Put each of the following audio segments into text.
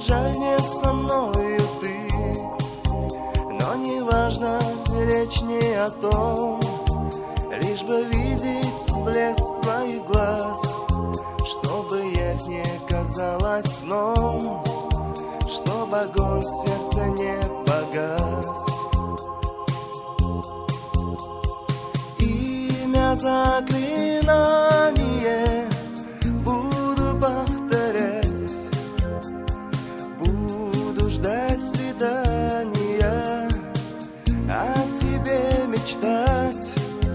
жаль, не со мною ты. Но не важно, речь не о том, лишь бы видеть блеск твоих глаз, чтобы явь не казалась сном, чтобы огонь в сердце не погас. Имя заклинание буду повторять, буду ждать свидания, о тебе мечтать.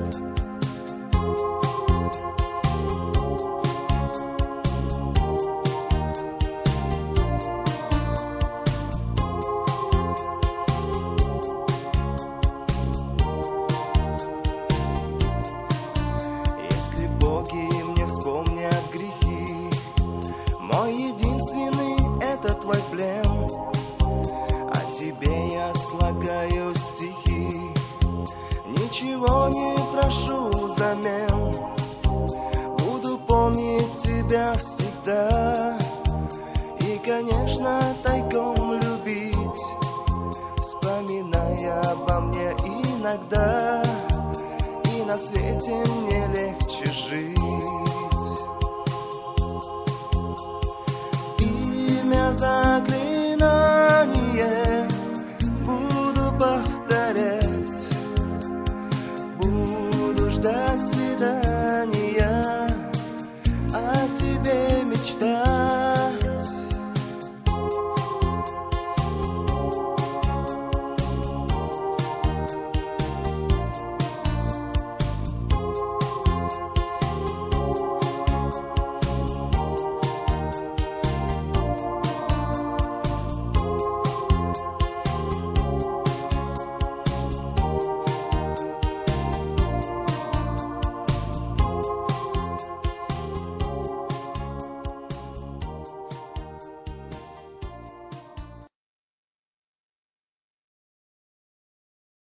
Если боги мне вспомнят грехи, мой единственный — это твой плен. О тебе я слагаю стихи, ничего не прошу взамен. Буду помнить тебя всегда и, конечно, тайком любить, вспоминая обо мне иногда. И на свете мне легче жить.